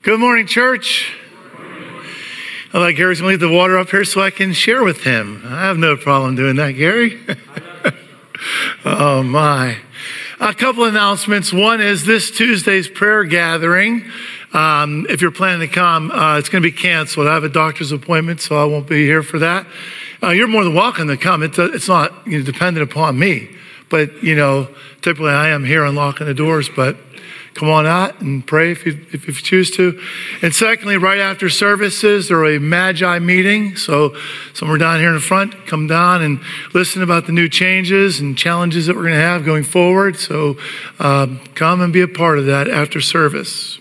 Good morning, church. I like Gary's going to leave the water up here so I can share with him. I have no problem doing that, Gary. Oh, my. A couple announcements. One is this Tuesday's prayer gathering. If you're planning to come, it's going to be canceled. I have a doctor's appointment, so I won't be here for that. You're more than welcome to come. It's not dependent upon me. But, typically I am here unlocking the doors, but come on out and pray if you choose to. And secondly, right after services, there are a Magi meeting. So somewhere down here in the front, come down and listen about the new changes and challenges that we're going to have going forward. So come and be a part of that after service.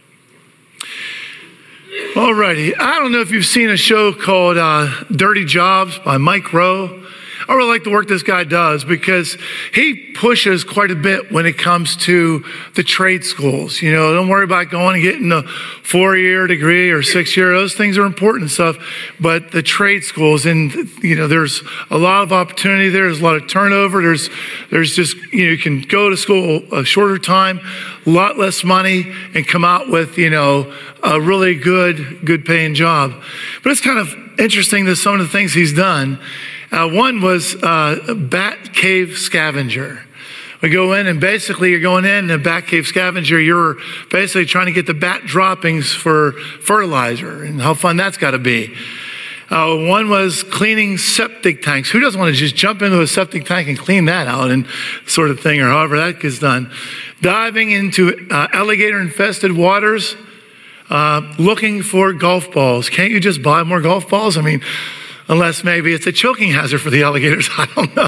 Alrighty, I don't know if you've seen a show called Dirty Jobs by Mike Rowe. I really like the work this guy does because he pushes quite a bit when it comes to the trade schools. Don't worry about going and getting a 4-year degree or 6-year. Those things are important stuff. But the trade schools, and there's a lot of opportunity there. There's a lot of turnover. There's just you can go to school a shorter time, a lot less money, and come out with a really good paying job. But it's kind of interesting that some of the things he's done. One was bat cave scavenger. We go in and basically you're going in a bat cave scavenger. You're basically trying to get the bat droppings for fertilizer and how fun that's got to be. One was cleaning septic tanks. Who doesn't want to just jump into a septic tank and clean that out and sort of thing, or however that gets done. Diving into alligator-infested waters, looking for golf balls. Can't you just buy more golf balls? Unless maybe it's a choking hazard for the alligators. I don't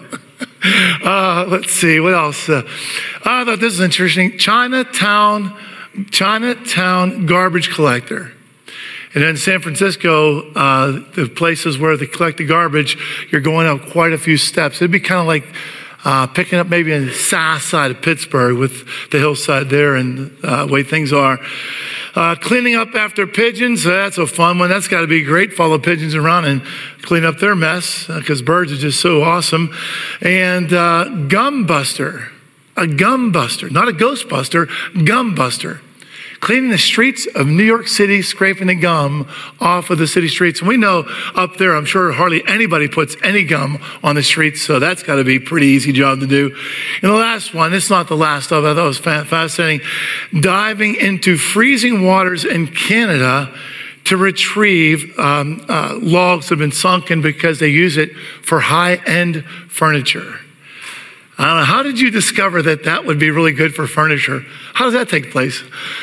know. Let's see, what else? I thought this is interesting. Chinatown garbage collector. And in San Francisco, the places where they collect the garbage, you're going up quite a few steps. It'd be kind of like picking up maybe in the south side of Pittsburgh with the hillside there and the way things are. Cleaning up after pigeons, that's a fun one. That's got to be great. Follow pigeons around and clean up their mess because birds are just so awesome. And gum buster, a gum buster, not a ghost buster, gum buster. Cleaning the streets of New York City, scraping the gum off of the city streets. And we know up there, I'm sure hardly anybody puts any gum on the streets, so that's got to be a pretty easy job to do. And the last one, it's not the last of it, I thought it was fascinating. Diving into freezing waters in Canada to retrieve logs that have been sunken because they use it for high-end furniture. I don't know, how did you discover that would be really good for furniture? How does that take place?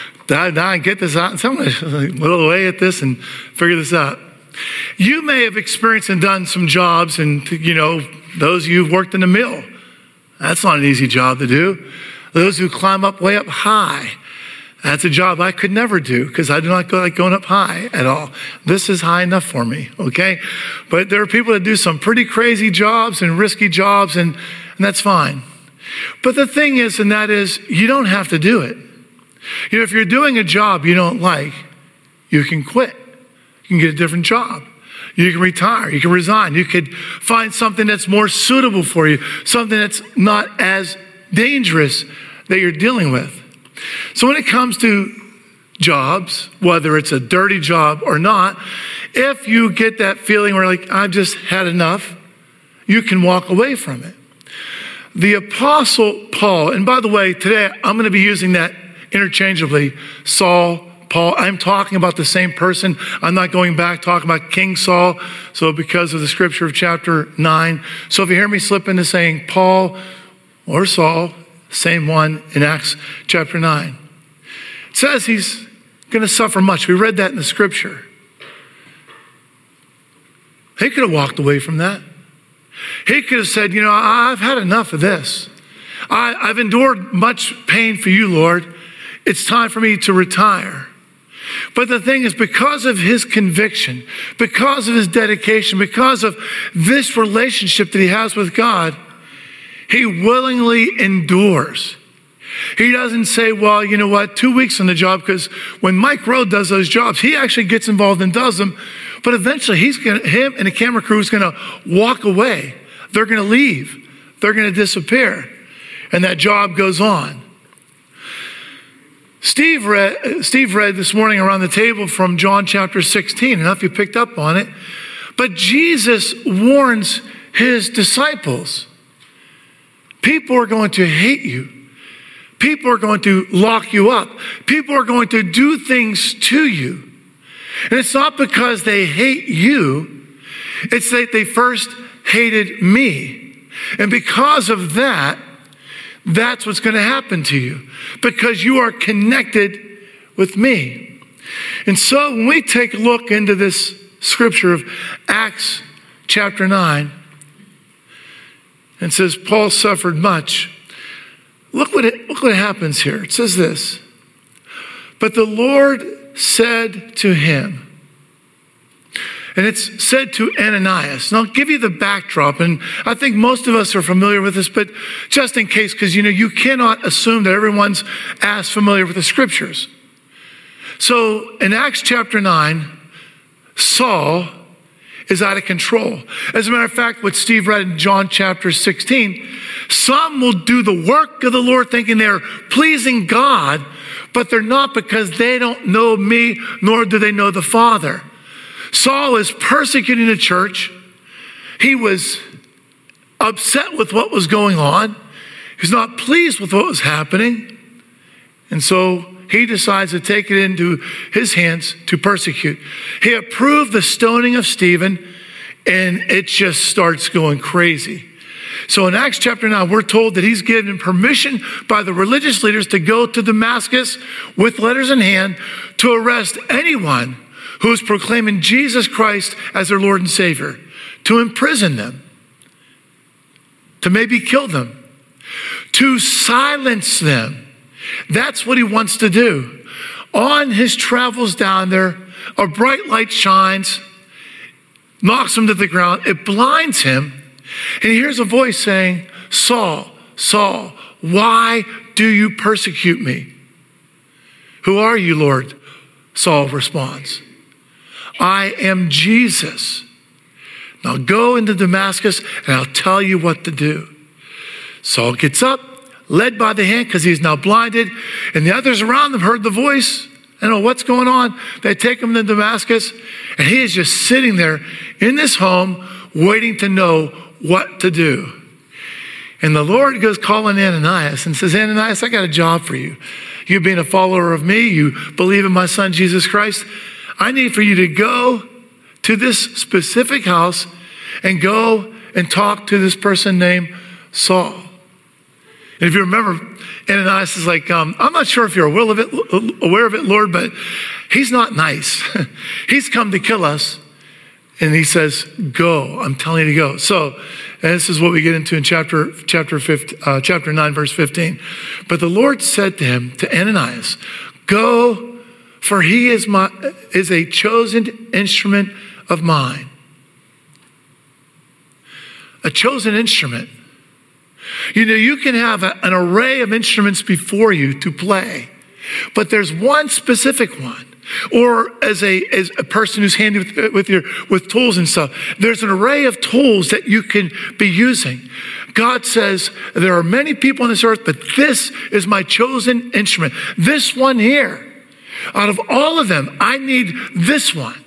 I get this out, and someone whittle away at this and figure this out. You may have experienced and done some jobs, and those of you who've worked in the mill. That's not an easy job to do. Those who climb up way up high. That's a job I could never do because I do not like going up high at all. This is high enough for me, okay? But there are people that do some pretty crazy jobs and risky jobs, and that's fine. But the thing is, and that is, you don't have to do it. If you're doing a job you don't like, you can quit. You can get a different job. You can retire. You can resign. You could find something that's more suitable for you, something that's not as dangerous that you're dealing with. So when it comes to jobs, whether it's a dirty job or not, if you get that feeling where I've just had enough, you can walk away from it. The Apostle Paul, and by the way, today I'm going to be using that interchangeably, Saul, Paul. I'm talking about the same person. I'm not going back talking about King Saul. So because of the scripture of chapter 9. So if you hear me slip into saying Paul or Saul, same one in Acts chapter 9. It says he's going to suffer much. We read that in the scripture. He could have walked away from that. He could have said, I've had enough of this. I've endured much pain for you, Lord. It's time for me to retire. But the thing is, because of his conviction, because of his dedication, because of this relationship that he has with God, he willingly endures. He doesn't say, well, 2 weeks on the job, because when Mike Rowe does those jobs, he actually gets involved and does them. But eventually him and the camera crew is going to walk away. They're going to leave. They're going to disappear. And that job goes on. Steve read this morning around the table from John chapter 16. I don't know if you picked up on it. But Jesus warns his disciples. People are going to hate you. People are going to lock you up. People are going to do things to you. And it's not because they hate you. It's that they first hated me. And because of that, that's what's going to happen to you. Because you are connected with me. And so when we take a look into this scripture of Acts chapter 9, and it says Paul suffered much. Look what happens here. It says this. But the Lord said to him, and it's said to Ananias. And I'll give you the backdrop, and I think most of us are familiar with this, but just in case, because you cannot assume that everyone's as familiar with the scriptures. So in Acts chapter 9, Saul is out of control. As a matter of fact, what Steve read in John chapter 16, some will do the work of the Lord thinking they're pleasing God, but they're not, because they don't know me, nor do they know the Father. Saul is persecuting the church. He was upset with what was going on. He was not pleased with what was happening. And so he decides to take it into his hands to persecute. He approved the stoning of Stephen, and it just starts going crazy. So in Acts chapter 9, we're told that he's given permission by the religious leaders to go to Damascus with letters in hand to arrest anyone who is proclaiming Jesus Christ as their Lord and Savior, to imprison them, to maybe kill them, to silence them. That's what he wants to do. On his travels down there, a bright light shines, knocks him to the ground. It blinds him. And he hears a voice saying, Saul, Saul, why do you persecute me? Who are you, Lord? Saul responds, I am Jesus. Now go into Damascus and I'll tell you what to do. Saul gets up, led by the hand because he's now blinded, and the others around him heard the voice. I don't know what's going on. They take him to Damascus, and he is just sitting there in this home waiting to know what to do. And the Lord goes calling Ananias and says, Ananias, I got a job for you. You being a follower of me, you believe in my son, Jesus Christ. I need for you to go to this specific house and go and talk to this person named Saul. And if you remember, Ananias is like, I'm not sure if you're aware of it, Lord, but he's not nice. He's come to kill us. And he says, go. I'm telling you to go. So, and this is what we get into in chapter 9, verse 15. But the Lord said to him, to Ananias, go, for he is a chosen instrument of mine. A chosen instrument. You can have an array of instruments before you to play, but there's one specific one. Or as a person who's handy with tools and stuff, there's an array of tools that you can be using. God says, there are many people on this earth, but this is my chosen instrument. This one here, out of all of them, I need this one.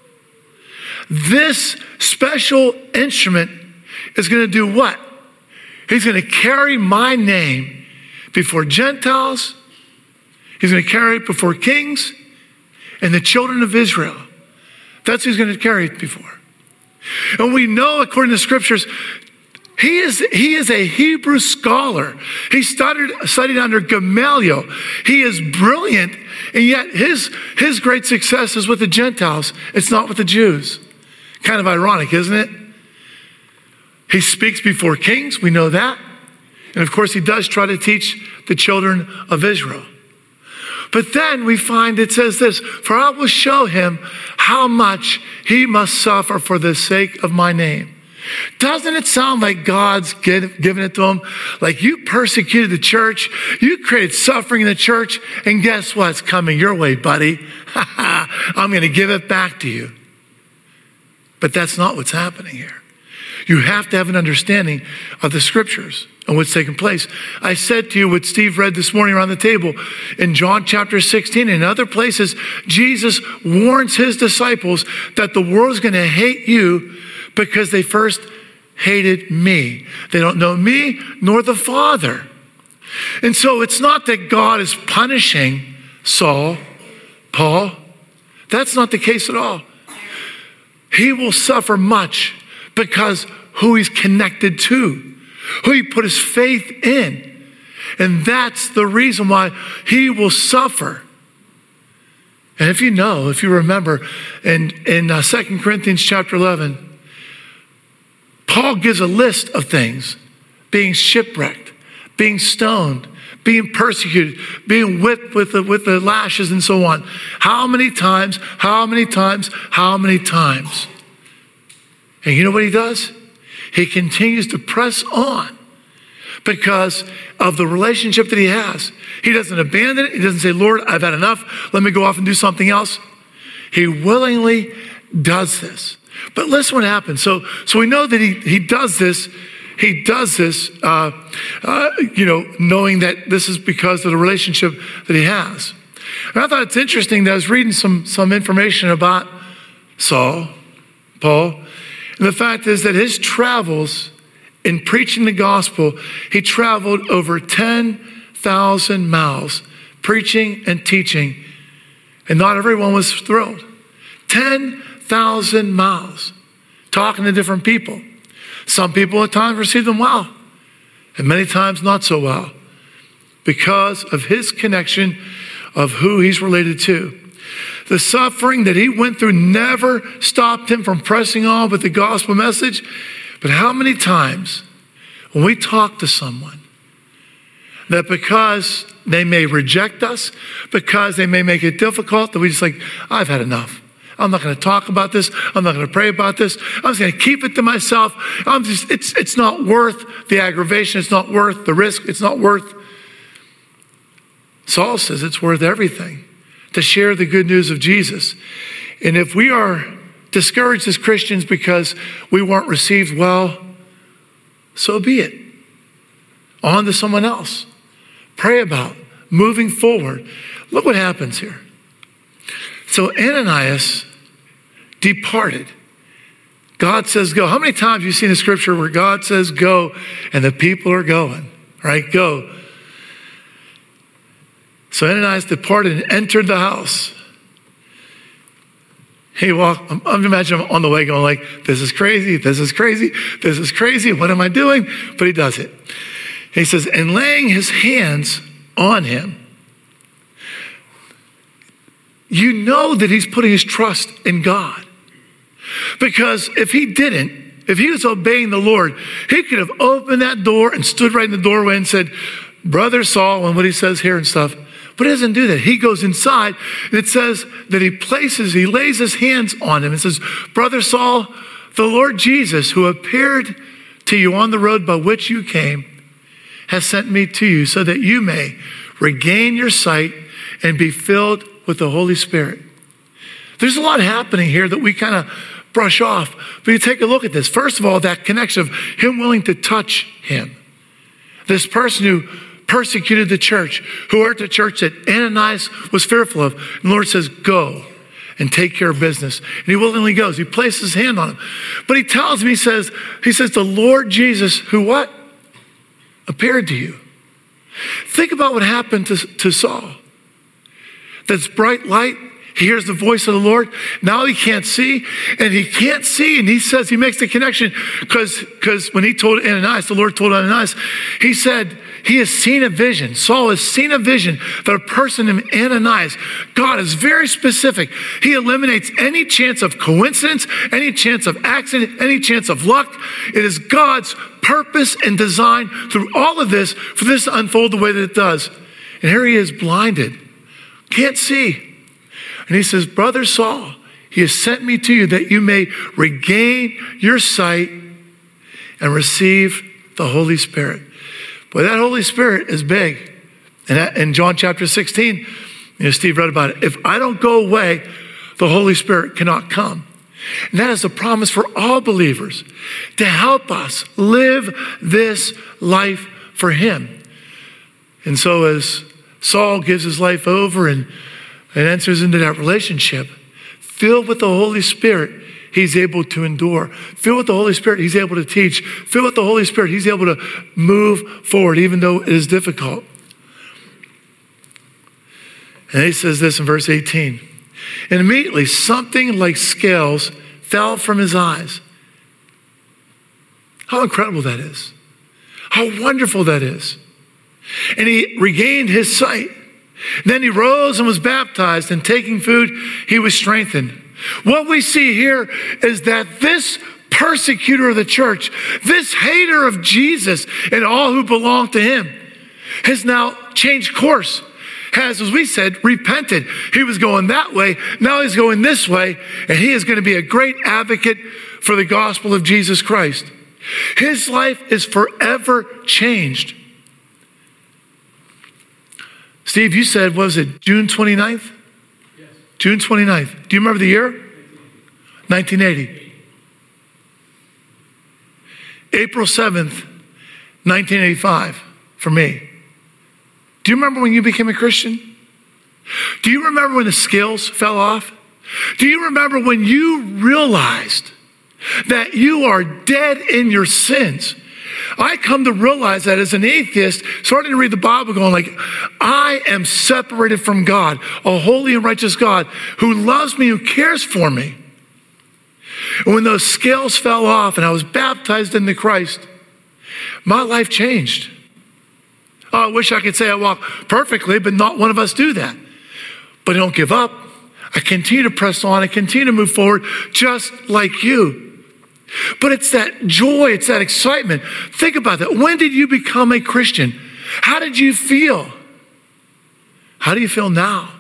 This special instrument is going to do what? He's going to carry my name before Gentiles. He's going to carry it before kings and the children of Israel. That's who he's going to carry it before. And we know, according to scriptures, he is a Hebrew scholar. He studied under Gamaliel. He is brilliant, and yet his great success is with the Gentiles. It's not with the Jews. Kind of ironic, isn't it? He speaks before kings, we know that. And of course, he does try to teach the children of Israel. But then we find it says this, for I will show him how much he must suffer for the sake of my name. Doesn't it sound like God's giving it to him? Like, you persecuted the church, you created suffering in the church, and guess what's coming your way, buddy? I'm going to give it back to you. But that's not what's happening here. You have to have an understanding of the scriptures. and what's taking place. I said to you what Steve read this morning around the table in John chapter 16 and other places, Jesus warns his disciples that the world's going to hate you because they first hated me. They don't know me nor the Father. And so it's not that God is punishing Saul, Paul. That's not the case at all. He will suffer much because who he's connected to, who he put his faith in. And that's the reason why he will suffer. And if you remember in 2 Corinthians chapter 11, Paul gives a list of things: being shipwrecked, being stoned, being persecuted, being whipped with the lashes and so on. How many times? How many times? How many times? And you know what he does? He continues to press on because of the relationship that he has. He doesn't abandon it. He doesn't say, Lord, I've had enough. Let me go off and do something else. He willingly does this. But listen what happens. So we know that he does this. He does this, knowing that this is because of the relationship that he has. And I thought it's interesting that I was reading some information about Saul, Paul, and the fact is that his travels in preaching the gospel, he traveled over 10,000 miles preaching and teaching, and not everyone was thrilled. 10,000 miles talking to different people. Some people at times received them well, and many times not so well, because of his connection of who he's related to. The suffering that he went through never stopped him from pressing on with the gospel message. But how many times when we talk to someone that because they may reject us, because they may make it difficult, that we just like, I've had enough. I'm not going to talk about this. I'm not going to pray about this. I'm just going to keep it to myself. It's not worth the aggravation. It's not worth the risk. It's not worth. Saul says it's worth everything to share the good news of Jesus. And if we are discouraged as Christians because we weren't received well, so be it. On to someone else. Pray about moving forward. Look what happens here. So Ananias departed. God says go. How many times have you seen a scripture where God says go and the people are going, right? Go. So Ananias departed and entered the house. He walked, I'm imagining him on the way going like, this is crazy, this is crazy, this is crazy, what am I doing? But he does it. He says, and laying his hands on him, you know that he's putting his trust in God. Because if he didn't, if he was obeying the Lord, he could have opened that door and stood right in the doorway and said, Brother Saul, and what he says here and stuff. But he doesn't do that. He goes inside, and it says that he lays his hands on him and says, Brother Saul, the Lord Jesus, who appeared to you on the road by which you came, has sent me to you so that you may regain your sight and be filled with the Holy Spirit. There's a lot happening here that we kind of brush off. But you take a look at this. First of all, that connection of him willing to touch him. This person who persecuted the church, who hurt the church that Ananias was fearful of. And the Lord says, go and take care of business. And he willingly goes. He places his hand on him. But he tells him, he says, the Lord Jesus, who what? Appeared to you. Think about what happened to Saul. This bright light, he hears the voice of the Lord. Now he can't see, and he says, he makes the connection because when he told Ananias, the Lord told Ananias, he said, he has seen a vision. Saul has seen a vision that a person named Ananias, God is very specific. He eliminates any chance of coincidence, any chance of accident, any chance of luck. It is God's purpose and design through all of this for this to unfold the way that it does. And here he is blinded, can't see. And he says, Brother Saul, he has sent me to you that you may regain your sight and receive the Holy Spirit. Boy, that Holy Spirit is big. And in John chapter 16, Steve read about it. If I don't go away, the Holy Spirit cannot come. And that is a promise for all believers to help us live this life for him. And so as Saul gives his life over and enters into that relationship, filled with the Holy Spirit, he's able to endure. Filled with the Holy Spirit, he's able to teach. Filled with the Holy Spirit, he's able to move forward, even though it is difficult. And he says this in verse 18. And immediately something like scales fell from his eyes. How incredible that is. How wonderful that is. And he regained his sight. Then he rose and was baptized, and taking food, he was strengthened. What we see here is that this persecutor of the church, this hater of Jesus and all who belong to him, has now changed course. Has, as we said, repented. He was going that way. Now he's going this way, and he is going to be a great advocate for the gospel of Jesus Christ. His life is forever changed. Steve, you said, what was it, June 29th? Yes. June 29th. Do you remember the year? 1980. April 7th, 1985, for me. Do you remember when you became a Christian? Do you remember when the scales fell off? Do you remember when you realized that you are dead in your sins? I come to realize that as an atheist, starting to read the Bible, going like, I am separated from God, a holy and righteous God who loves me, who cares for me. And when those scales fell off and I was baptized into Christ, my life changed. Oh, I wish I could say I walk perfectly, but not one of us do that. But I don't give up. I continue to press on. I continue to move forward just like you. But it's that joy, it's that excitement. Think about that. When did you become a Christian? How did you feel? How do you feel now?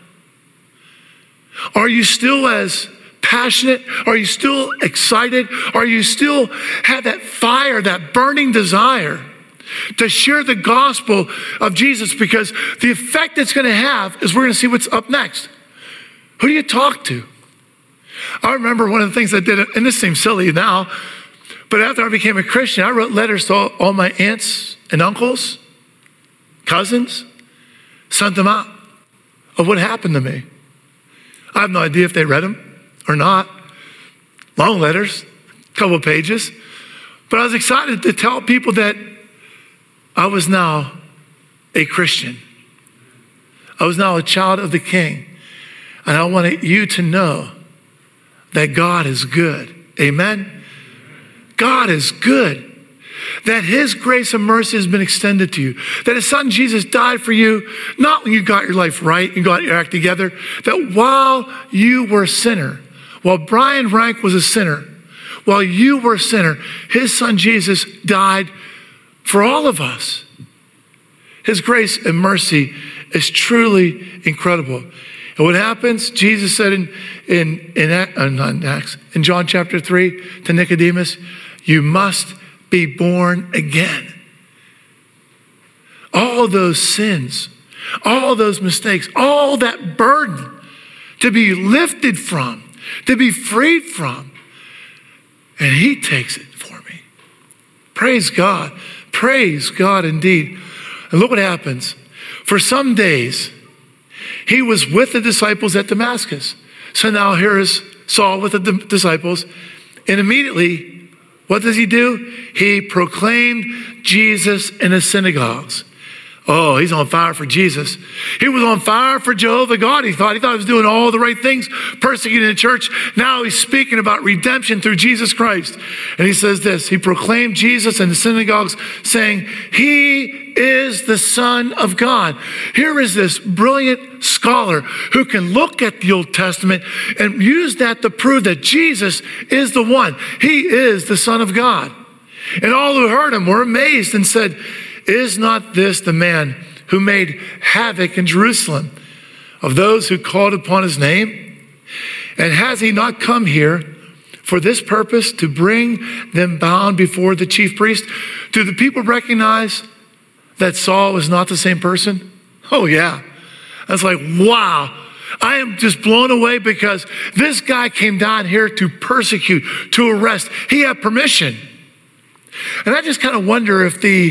Are you still as passionate? Are you still excited? Are you still have that fire, that burning desire to share the gospel of Jesus? Because the effect it's going to have is we're going to see what's up next. Who do you talk to? I remember one of the things I did, and this seems silly now, but after I became a Christian, I wrote letters to all my aunts and uncles, cousins, sent them out of what happened to me. I have no idea if they read them or not. Long letters, a couple of pages. But I was excited to tell people that I was now a Christian. I was now a child of the King. And I wanted you to know that God is good. Amen? God is good. That his grace and mercy has been extended to you. That his son Jesus died for you, not when you got your life right and got your act together, that while you were a sinner, while Brian Rank was a sinner, while you were a sinner, his son Jesus died for all of us. His grace and mercy is truly incredible. And what happens? Jesus said in John chapter 3 to Nicodemus, you must be born again. All those sins, all those mistakes, all that burden to be lifted from, to be freed from. And he takes it for me. Praise God. Praise God indeed. And look what happens. For some days, he was with the disciples at Damascus. So now here is Saul with the disciples. And immediately, what does he do? He proclaimed Jesus in the synagogues. Oh, he's on fire for Jesus. He was on fire for Jehovah God. He thought he was doing all the right things, persecuting the church. Now he's speaking about redemption through Jesus Christ. And he says this, he proclaimed Jesus in the synagogues, saying, he is the Son of God. Here is this brilliant scholar who can look at the Old Testament and use that to prove that Jesus is the one. He is the Son of God. And all who heard him were amazed and said, is not this the man who made havoc in Jerusalem of those who called upon his name? And has he not come here for this purpose, to bring them bound before the chief priest? Do the people recognize that Saul was not the same person? Oh yeah. I was like, wow. I am just blown away because this guy came down here to persecute, to arrest. He had permission. And I just kind of wonder if the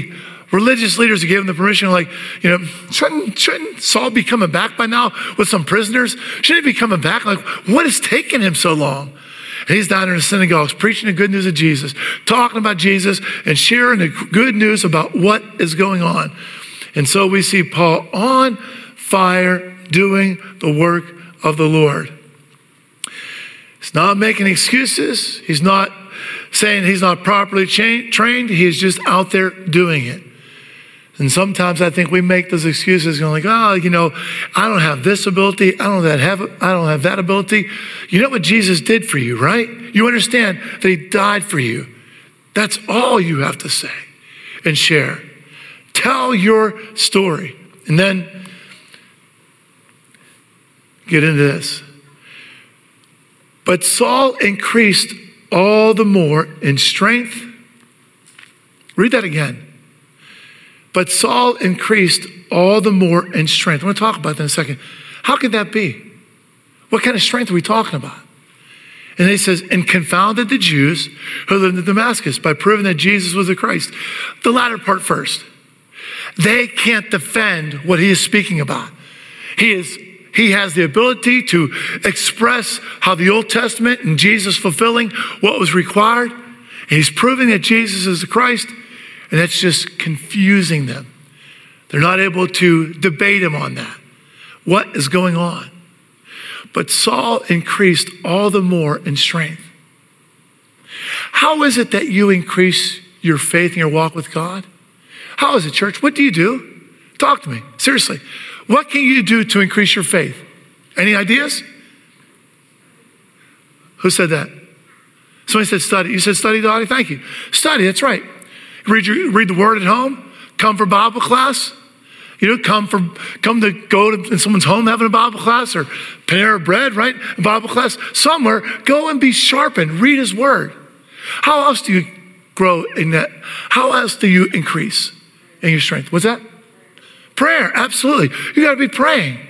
religious leaders who gave him the permission, like, shouldn't Saul be coming back by now with some prisoners? Shouldn't he be coming back? Like, what is taking him so long? And he's down in the synagogues preaching the good news of Jesus, talking about Jesus and sharing the good news about what is going on. And so we see Paul on fire doing the work of the Lord. He's not making excuses. He's not saying he's not properly trained. He's just out there doing it. And sometimes I think we make those excuses going like, I don't have this ability. I don't have that ability. You know what Jesus did for you, right? You understand that he died for you. That's all you have to say and share. Tell your story. And then get into this. But Saul increased all the more in strength. Read that again. But Saul increased all the more in strength. I want to talk about that in a second. How could that be? What kind of strength are we talking about? And he says, and confounded the Jews who lived in Damascus by proving that Jesus was the Christ. The latter part first. They can't defend what he is speaking about. He has the ability to express how the Old Testament and Jesus fulfilling what was required. And he's proving that Jesus is the Christ. And that's just confusing them. They're not able to debate him on that. What is going on? But Saul increased all the more in strength. How is it that you increase your faith and your walk with God? How is it, church? What do you do? Talk to me. Seriously. What can you do to increase your faith? Any ideas? Who said that? Somebody said study. You said study, Dottie? Thank you. Study, that's right. Read the word at home. Come for Bible class. Come to go to in someone's home having a Bible class, or Panera Bread, right? A Bible class. Somewhere, go and be sharpened. Read his word. How else do you grow in that? How else do you increase in your strength? What's that? Prayer, absolutely. You got to be praying.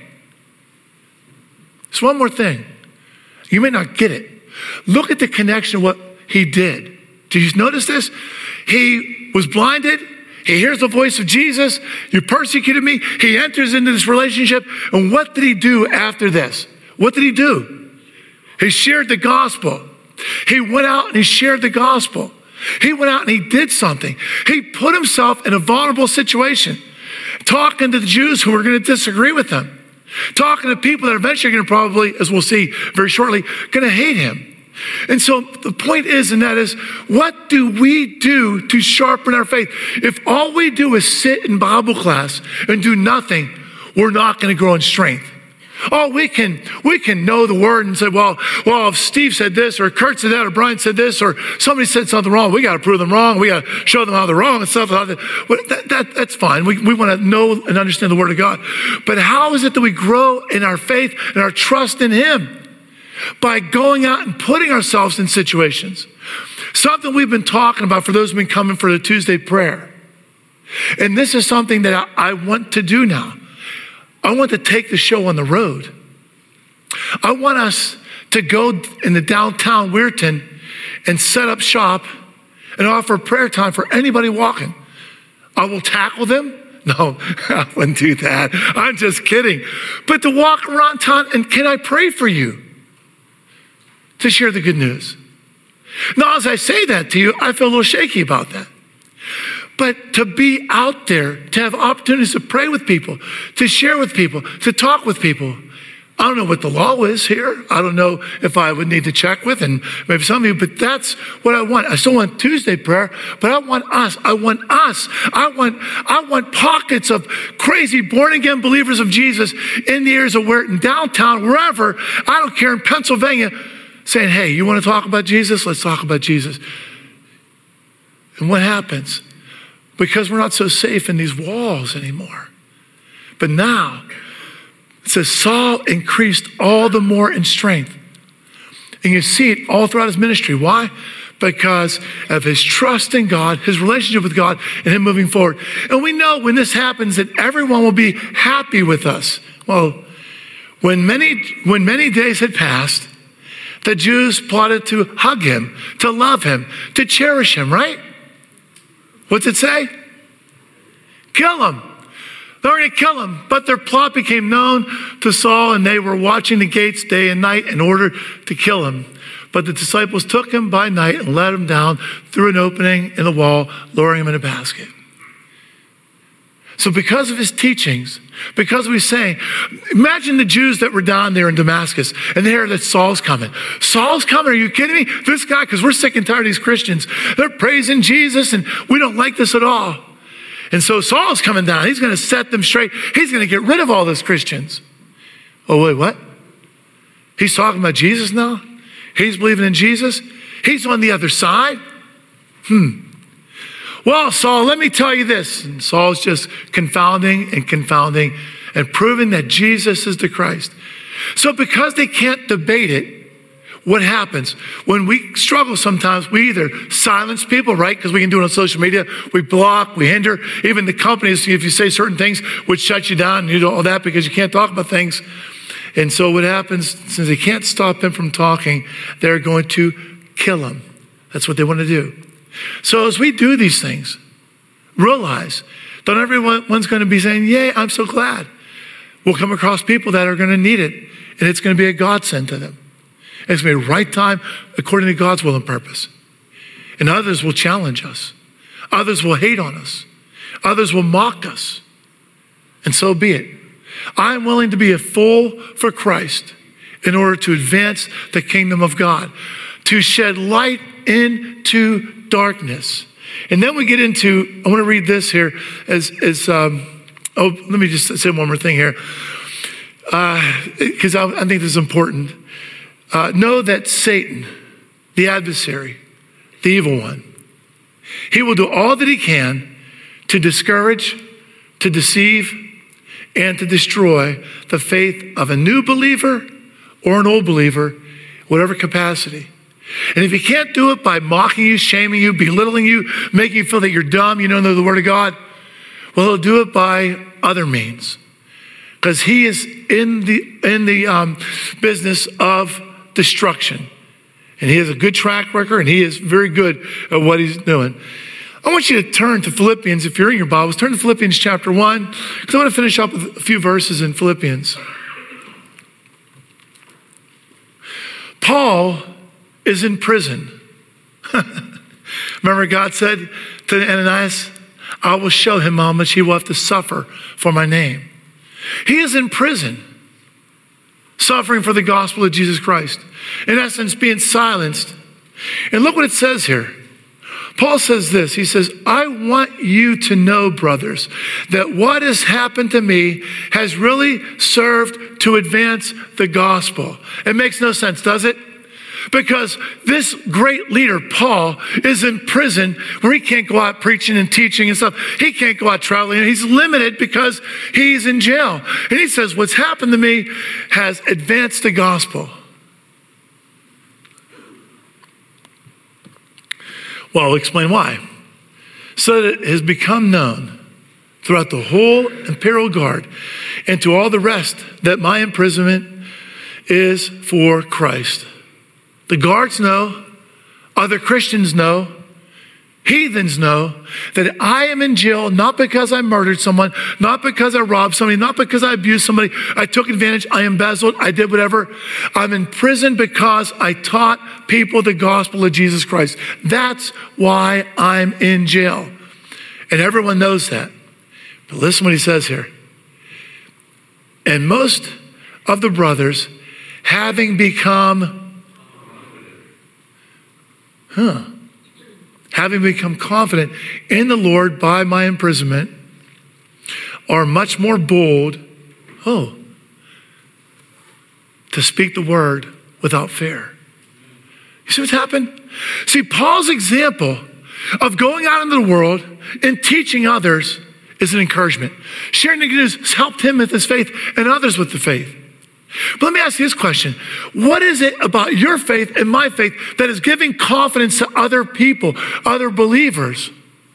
There's one more thing. You may not get it. Look at the connection of what he did. Did you notice this? He was blinded. He hears the voice of Jesus. You persecuted me. He enters into this relationship. And what did he do after this? What did he do? He shared the gospel. He went out and he shared the gospel. He went out and he did something. He put himself in a vulnerable situation, talking to the Jews who were going to disagree with him, talking to people that are eventually going to probably, as we'll see very shortly, going to hate him. And so the point is, and that is, what do we do to sharpen our faith? If all we do is sit in Bible class and do nothing, we're not going to grow in strength. Oh, we can know the word and say, well, if Steve said this, or Kurt said that, or Brian said this, or somebody said something wrong, we got to prove them wrong. We got to show them how they're wrong and stuff like that. That's fine. We want to know and understand the word of God. But how is it that we grow in our faith and our trust in him? By going out and putting ourselves in situations. Something we've been talking about for those who've been coming for the Tuesday prayer. And this is something that I want to do now. I want to take the show on the road. I want us to go in the downtown Weirton and set up shop and offer prayer time for anybody walking. I will tackle them. No, I wouldn't do that. I'm just kidding. But to walk around town and can I pray for you? To share the good news. Now, as I say that to you, I feel a little shaky about that. But to be out there, to have opportunities to pray with people, to share with people, to talk with people. I don't know what the law is here. I don't know if I would need to check with, and maybe some of you, but that's what I want. I still want Tuesday prayer, but I want us. I want pockets of crazy born-again believers of Jesus in the areas of Weirton, downtown, wherever, I don't care, in Pennsylvania, saying, hey, you want to talk about Jesus? Let's talk about Jesus. And what happens? Because we're not so safe in these walls anymore. But now, it says Saul increased all the more in strength. And you see it all throughout his ministry. Why? Because of his trust in God, his relationship with God, and him moving forward. And we know when this happens that everyone will be happy with us. Well, when many days had passed, the Jews plotted to hug him, to love him, to cherish him, right? What's it say? kill him. They were going to kill him. But their plot became known to Saul, and they were watching the gates day and night in order to kill him. But the disciples took him by night and let him down through an opening in the wall, lowering him in a basket. So because of his teachings, because of what he's saying, imagine the Jews that were down there in Damascus and they hear that Saul's coming. Saul's coming, are you kidding me? This guy, because we're sick and tired of these Christians. They're praising Jesus and we don't like this at all. And so Saul's coming down. He's going to set them straight. He's going to get rid of all those Christians. Oh, wait, what? He's talking about Jesus now? He's believing in Jesus? He's on the other side? Well, Saul, let me tell you this. And Saul's just confounding and proving that Jesus is the Christ. So because they can't debate it, what happens? When we struggle sometimes, we either silence people, right? Because we can do it on social media. We block, we hinder. Even the companies, if you say certain things, would shut you down and you do all that because you can't talk about things. And so what happens, since they can't stop him from talking, they're going to kill him. That's what they want to do. So as we do these things, realize, not everyone's going to be saying, yay, I'm so glad. We'll come across people that are going to need it, and it's going to be a godsend to them. It's going to be the right time according to God's will and purpose. And others will challenge us. Others will hate on us. Others will mock us. And so be it. I'm willing to be a fool for Christ in order to advance the kingdom of God, to shed light into darkness. And then we get into, I want to read this here let me just say one more thing here, because I think this is important. Know that Satan, the adversary, the evil one, he will do all that he can to discourage, to deceive, and to destroy the faith of a new believer or an old believer, whatever capacity. And if he can't do it by mocking you, shaming you, belittling you, making you feel that you're dumb, you don't know the word of God, well, he'll do it by other means. Because he is in the business of destruction. And he has a good track record, and he is very good at what he's doing. I want you to turn to Philippians, if you're in your Bibles, turn to Philippians chapter 1, because I want to finish up with a few verses in Philippians. Paul is in prison. Remember God said to Ananias, I will show him how much he will have to suffer for my name. He is in prison, suffering for the gospel of Jesus Christ. In essence, being silenced. And look what it says here. Paul says this, he says, I want you to know, brothers, that what has happened to me has really served to advance the gospel. It makes no sense, does it? Because this great leader, Paul, is in prison where he can't go out preaching and teaching and stuff. He can't go out traveling. He's limited because he's in jail. And he says, what's happened to me has advanced the gospel. Well, I'll explain why. So that it has become known throughout the whole imperial guard and to all the rest that my imprisonment is for Christ. The guards know, other Christians know, heathens know that I am in jail not because I murdered someone, not because I robbed somebody, not because I abused somebody, I took advantage, I embezzled, I did whatever. I'm in prison because I taught people the gospel of Jesus Christ. That's why I'm in jail. And everyone knows that. But listen what he says here. And most of the brothers, having become confident in the Lord by my imprisonment, are much more bold, to speak the word without fear. You see what's happened? See, Paul's example of going out into the world and teaching others is an encouragement. Sharing the good news has helped him with his faith and others with the faith. But let me ask you this question. What is it about your faith and my faith that is giving confidence to other people, other believers?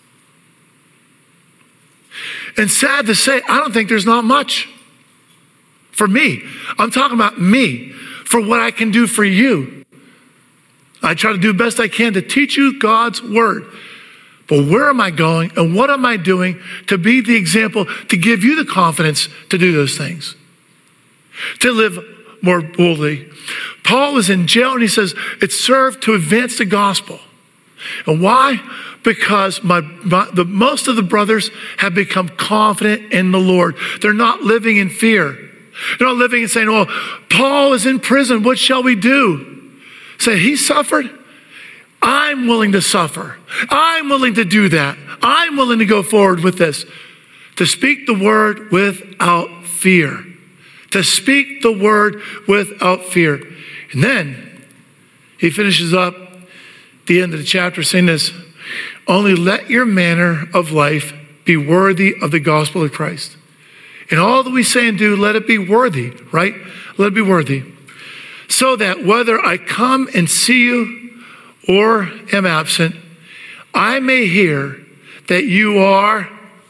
And sad to say, I don't think there's not much for me. I'm talking about me, for what I can do for you. I try to do the best I can to teach you God's word. But where am I going and what am I doing to be the example, to give you the confidence to do those things, to live more boldly? Paul is in jail and he says, it served to advance the gospel. And why? Because most of the brothers have become confident in the Lord. They're not living in fear. They're not living and saying, oh, Paul is in prison. What shall we do? Say, he suffered. I'm willing to suffer. I'm willing to do that. I'm willing to go forward with this. To speak the word without fear. To speak the word without fear. And then he finishes up the end of the chapter saying this, only let your manner of life be worthy of the gospel of Christ. In all that we say and do, let it be worthy, right? Let it be worthy. So that whether I come and see you or am absent, I may hear that you are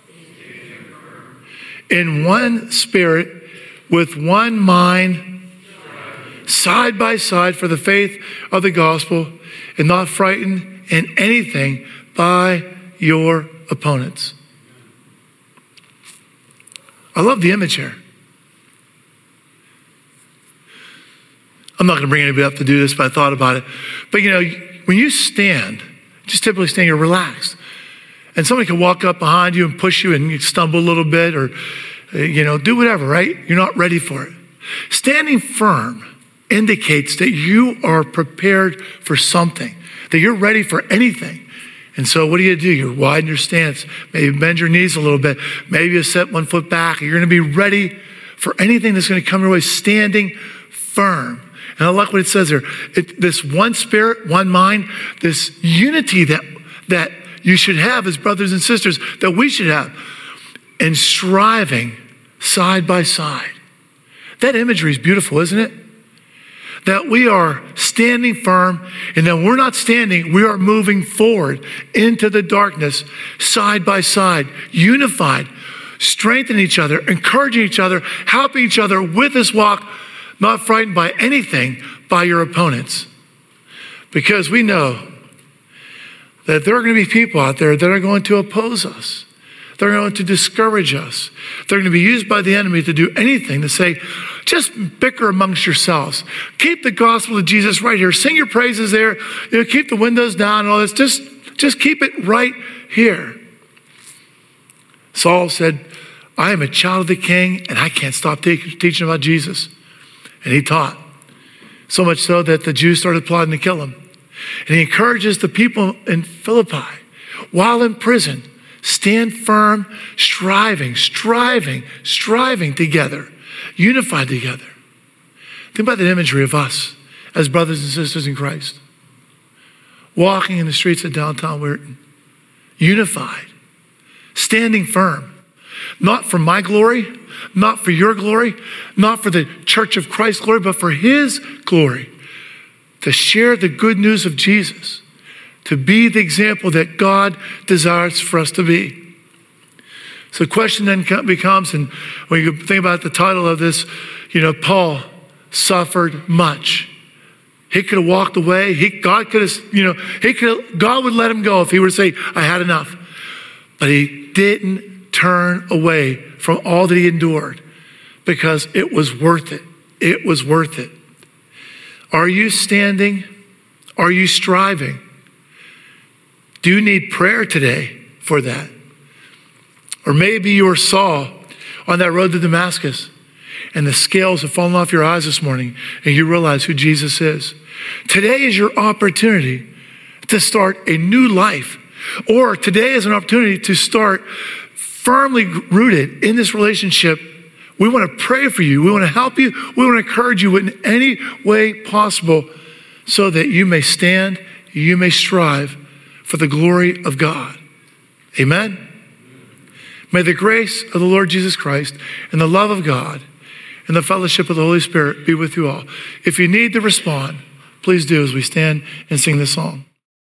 in one spirit, with one mind, side by side for the faith of the gospel, and not frightened in anything by your opponents. I love the image here. I'm not going to bring anybody up to do this, but I thought about it. But when you stand, just typically stand, you're relaxed. And somebody can walk up behind you and push you and you stumble a little bit or, do whatever, right? You're not ready for it. Standing firm indicates that you are prepared for something, that you're ready for anything. And so what do? You widen your stance, maybe bend your knees a little bit, maybe you set one foot back. You're going to be ready for anything that's going to come your way, standing firm. And I like what it says there. This one spirit, one mind, this unity that you should have as brothers and sisters, that we should have, and striving side by side. That imagery is beautiful, isn't it? That we are standing firm, and that we're not standing, we are moving forward into the darkness, side by side, unified, strengthening each other, encouraging each other, helping each other with this walk, not frightened by anything by your opponents. Because we know that there are going to be people out there that are going to oppose us. They're going to discourage us. They're going to be used by the enemy to do anything to say, just bicker amongst yourselves. Keep the gospel of Jesus right here. Sing your praises there. Keep the windows down and all this. Just keep it right here. Saul said, I am a child of the king and I can't stop teaching about Jesus. And he taught. So much so that the Jews started plotting to kill him. And he encourages the people in Philippi while in prison, stand firm, striving together, unified together. Think about the imagery of us as brothers and sisters in Christ, walking in the streets of downtown Weirton, unified, standing firm, not for my glory, not for your glory, not for the Church of Christ's glory, but for his glory, to share the good news of Jesus, to be the example that God desires for us to be. So the question then becomes, and when you think about the title of this, Paul suffered much. He could have walked away. God would let him go if he were to say, I had enough. But he didn't turn away from all that he endured because it was worth it. It was worth it. Are you standing? Are you striving? Do you need prayer today for that? Or maybe you were Saul on that road to Damascus and the scales have fallen off your eyes this morning and you realize who Jesus is. Today is your opportunity to start a new life. Or today is an opportunity to start firmly rooted in this relationship. We want to pray for you. We want to help you. We want to encourage you in any way possible so that you may stand, you may strive for the glory of God. Amen? May the grace of the Lord Jesus Christ and the love of God and the fellowship of the Holy Spirit be with you all. If you need to respond, please do as we stand and sing this song.